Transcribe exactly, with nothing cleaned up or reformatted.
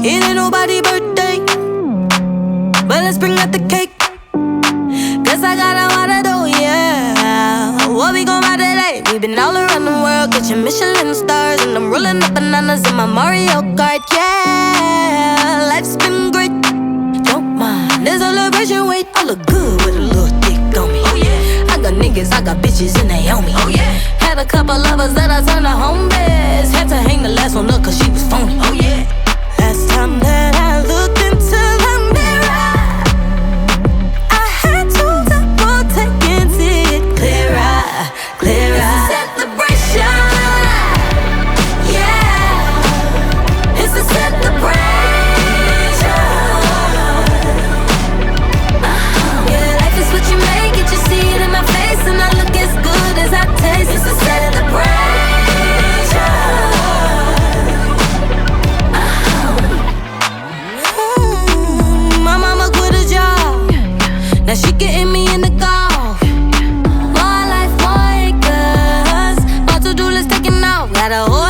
It ain't nobody's birthday, but let's bring out the cake. Cause I got a lot to do, yeah. What we gon' buy today? We been all around the world, catching Michelin stars, and I'm rolling up bananas in my Mario Kart, yeah. Life's been great, don't mind. There's a celebration, wait, I look good with a little dick on me. Oh yeah. I got niggas, I got bitches, and they on me. Oh yeah. Had a couple lovers that I turned to home base. Had to hang the last one up cause she was phony. Oh yeah. Last time that I looked into the mirror, I had to double take and see it clearer, clearer. It's a celebration, yeah. It's a celebration. uh-huh. Yeah, life is what you make it. You see it in my face, and I look as good as I taste. It's a celebration. Now she getting me in the golf. More life, more acres. My to-do list taking off. Got a whole